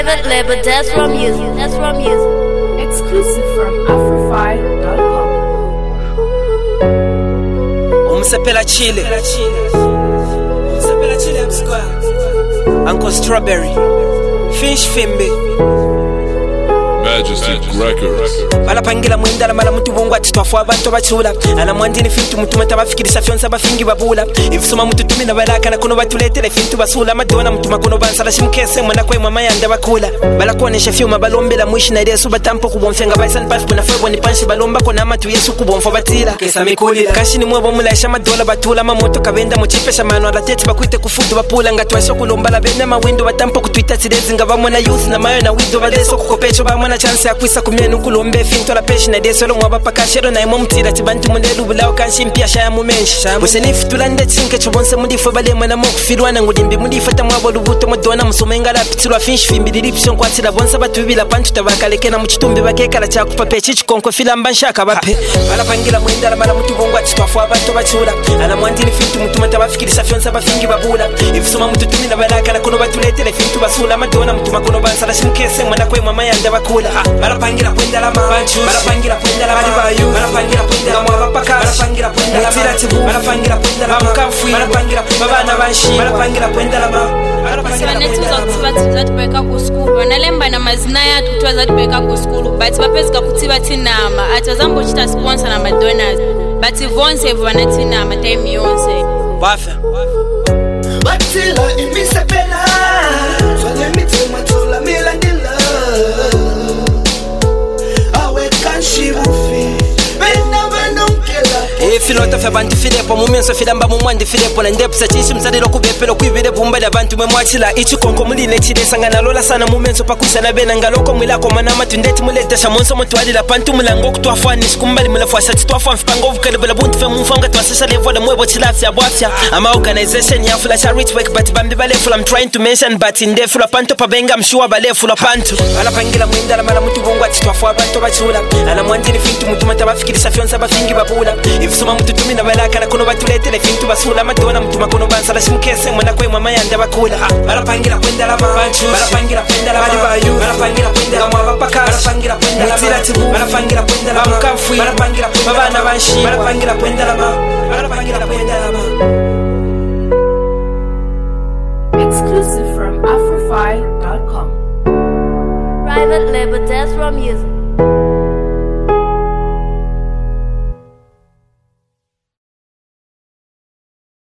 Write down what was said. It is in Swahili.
Private label, that's from music. That's from music. Exclusive from Afrofy.com. Umsepela Chile. Umsepela Chile Square. Uncle Strawberry. Fish Fimbe. Majesty Records. Balapangila mwindala mala mutu bongwa titwafu abantu bachula ana mwandini fintu mutu matabafikirisa fyonsa bafingi babula ifusoma mutu tumina balaka na kuno batuletele fintu basula madona mutu makono bansala shimkese mwana kwe mama yanda bakula balakonesha fyuma balombela mwishi na Yesu batampo kubomfenga baisan pafu na febo ni panshi balomba kona amatu Yesu kubomfo batila kesa mikulila kashini mwebo mulaisha madola batula mamoto kabenda muchipesha mano alateti bakwite kufudu bapula ngatwasho kulomba la benda mawindo batampo kutwita tirezi nga bamona youth na mayo na wido badeso kukopecho bamona chance ya kwisa kumyenu kulombe finto la peshi na desolo mwaba pakashero na imo mtira tibantu mundelu bulao kanshimpiya shaya mumenshi busenifu tulande chinke chubonse mudifo balema na moku filwana ngudimbi mudifata mwabo lubuto mudona musomenga la pitilwa finshi fimbidilipishon kwa tila bonsa batubila pantu tabakaleke na muchitumbi bakekala chakupa pechi chikonko filamba nshaka bape balapangila mwendala mala mutu bongwa chitwafu abantu bachula ana mwandini fintu mutu matabafikirisa fyonsa bafingi babula ifusoma mutu tumina balaka na kuno batuletele fintu basula madona mutu makono bansala shimkese mwana kwe mama yanda bakula balapangira kwenda la manchu balapangira kwenda la bayu balapangira kwenda la mwabapaka balapangira kwenda la tiratibu balapangira kwenda la mkamfu balapangira babana banshi balapangira kwenda la Banetuza kutiba tibeka ku school banalemba na mazina ya tutwaza tibeka ku school but bapezika kutiba tinama atwazambo chita sponsor na donors but vonse vanatinama time yonse bafa batila imisepela swale mitima tola milandila awe kanshibufi benda bandonkela filota fyabantu filepo mumenso filamba mumwandi filepo na ndepsa chishi mzalilo kubepelo kwivile bumbali abantu memwachila ichikonko muline chidesanga lola sana mumenso pakusha na bena ngaloko mwilako manama tundeti muleta shamonso mutwalila pantu mulango kutwafanishi kumbali mulafwasha chitwafu mfipango vukalibula buntu fe mumfanga twasisha levola mwebo chilafya bwafya ama organization ya fula cha rich work but bambi balefula I'm trying to mention but indefula pantu pabenga mshuwa balefula pantu balapangila mwindala mala mutu bongwa chitwafu abantu bachula ana mwandini fintu mutu matabafikirisa fyonsa bafingi babula ifusoma mutu tumina balaka na kuno batuletele fintu basula madona mutu makono bansala shimkese mwana kwe mama yanda bakula balapangira kwenda la manchu balapangira kwenda la bayu balapangira kwenda la mwabapaka balapangira kwenda la tiratibu balapangira kwenda la mkamfu balapangira kwenda babana banshi balapangira kwenda la balapangira kwenda la Exclusive from Afrofy.com. Private label, that's from music.